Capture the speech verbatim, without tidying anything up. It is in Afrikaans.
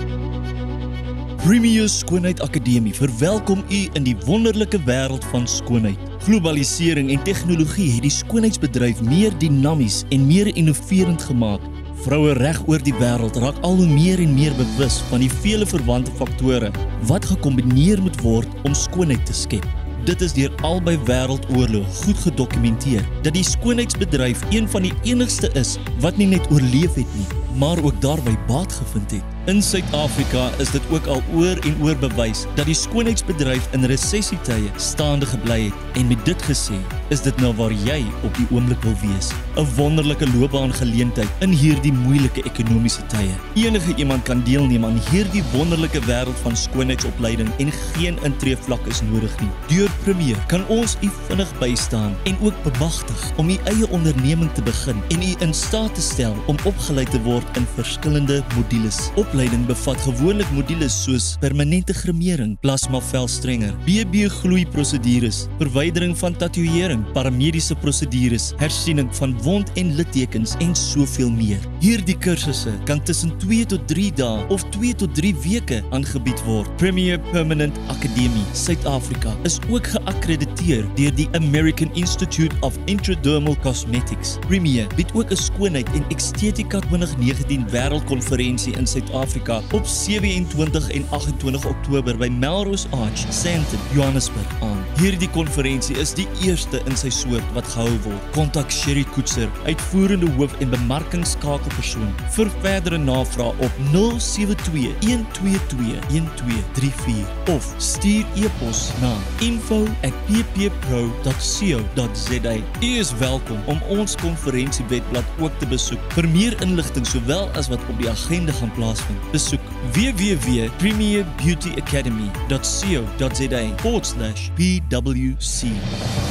Premier Skoonheid Akademie verwelkom u in die wonderlike wêreld van skoonheid. Globalisering en tegnologie het die skoonheidsbedryf meer dinamies en meer innoverend gemaak. Vroue reg oor die wêreld raak al hoe meer en meer bewus van die vele verwante faktore wat gekombineer moet word om skoonheid te skep. Dit is deur albei wêreldoorloë goed gedokumenteer dat die skoonheidsbedryf een van die enigste is wat nie net oorleef het nie, maar ook daarby baat gevind het. In Suid-Afrika is dit ook al oor en oor bewys dat die skoonheidsbedryf in resessietye staande gebly het. En met dit gesê, is dit nou waar jy op die oomblik wil wees. 'n Wonderlike loopbaangeleentheid in hierdie moeilike ekonomiese tye. Enige iemand kan deelneem aan hierdie wonderlike wêreld van skoonheidsopleiding en geen intreevlak is nodig nie. Deur Premier kan ons u vinnig bystaan en ook bemagtig om u eie onderneming te begin en u in staat te stel om opgeleid te word in verskillende modules. Opleiding bevat gewoonlik modules soos permanente gremering, plasma velstrenger, B B gloei prosedures, verwydering van tatoeëring, paramediese prosedures, hersiening van wond- en littekens en soveel meer. Hierdie kursusse kan tussen twee tot drie dae of twee tot drie weke aangebied word. Premier Permanent Akademie Suid-Afrika is ook geakkrediteer deur die American Institute of Intradermal Cosmetics. Premier bied ook 'n skoonheid en estetika twintig negentien wêreldkonferensie in Suid-Afrika op sewe en twintig en agt en twintig Oktober by Melrose Arch, Sandton, Johannesburg aan. Hierdie konferensie is die eerste in sy soort wat gehou word. Kontak Sherry Koetser, uitvoerende hoof en bemarkingskakelpersoon vir verdere navrae op nul sewe twee, een twee twee, een twee drie vier of stuur e-pos na info at p p pro dot co dot z a. U is welkom om ons konferensiewebblad ook te besoek vir meer inligting sowel as wat op die agenda gaan plaasvind. Besoek w w w dot premier beauty academy dot co dot z a forward slash P W C.